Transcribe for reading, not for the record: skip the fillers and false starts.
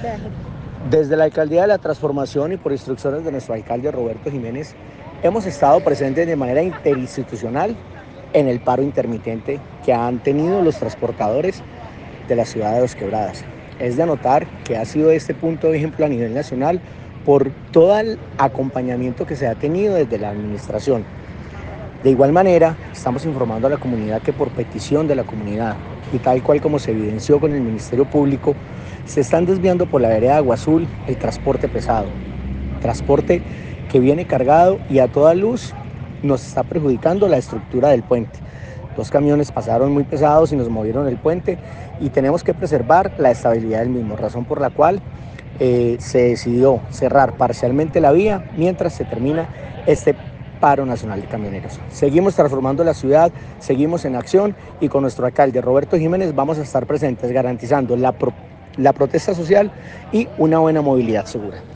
Desde la Alcaldía de la Transformación y por instrucciones de nuestro alcalde Roberto Jiménez, hemos estado presentes de manera interinstitucional en el paro intermitente que han tenido los transportadores de la ciudad de Dos Quebradas. Es de anotar que ha sido este punto de ejemplo a nivel nacional por todo el acompañamiento que se ha tenido desde la administración. De igual manera, estamos informando a la comunidad que por petición de la comunidad y tal cual como se evidenció con el Ministerio Público, se están desviando por la vereda de Agua Azul el transporte pesado, transporte que viene cargado y a toda luz nos está perjudicando la estructura del puente. 2 camiones pasaron muy pesados y nos movieron el puente y tenemos que preservar la estabilidad del mismo, razón por la cual se decidió cerrar parcialmente la vía mientras se termina este paro nacional de camioneros. Seguimos transformando la ciudad, seguimos en acción y con nuestro alcalde Roberto Jiménez vamos a estar presentes garantizando la protesta social y una buena movilidad segura.